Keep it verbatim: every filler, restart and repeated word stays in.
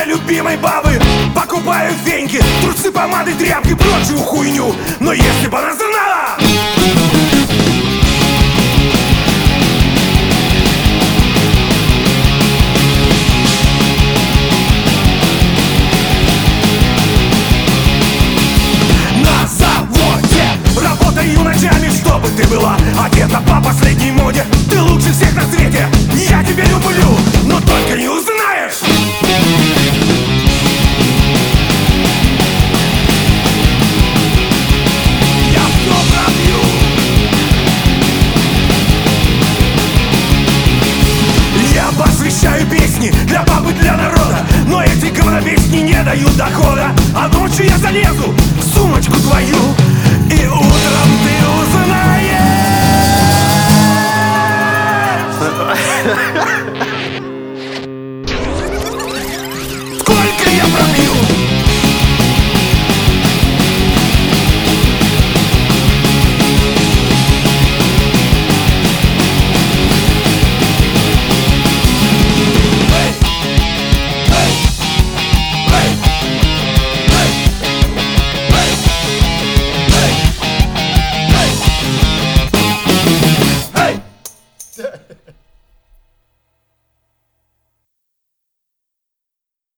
для любимой бабы. Покупаю феньки, трусы, помады, тряпки, прочую хуйню. Но если бы она знала, на заводе работаю ночами, чтобы ты была одета по последней моде. Ты лучше всех на свете, я тебя люблю, но только не узнаешь. Я все пробью. Я посвящаю песни для бабы, для народа, но эти говнопесни не дают дохода. А ночью я залезу в сумочку твою, и утром ты узнаешь.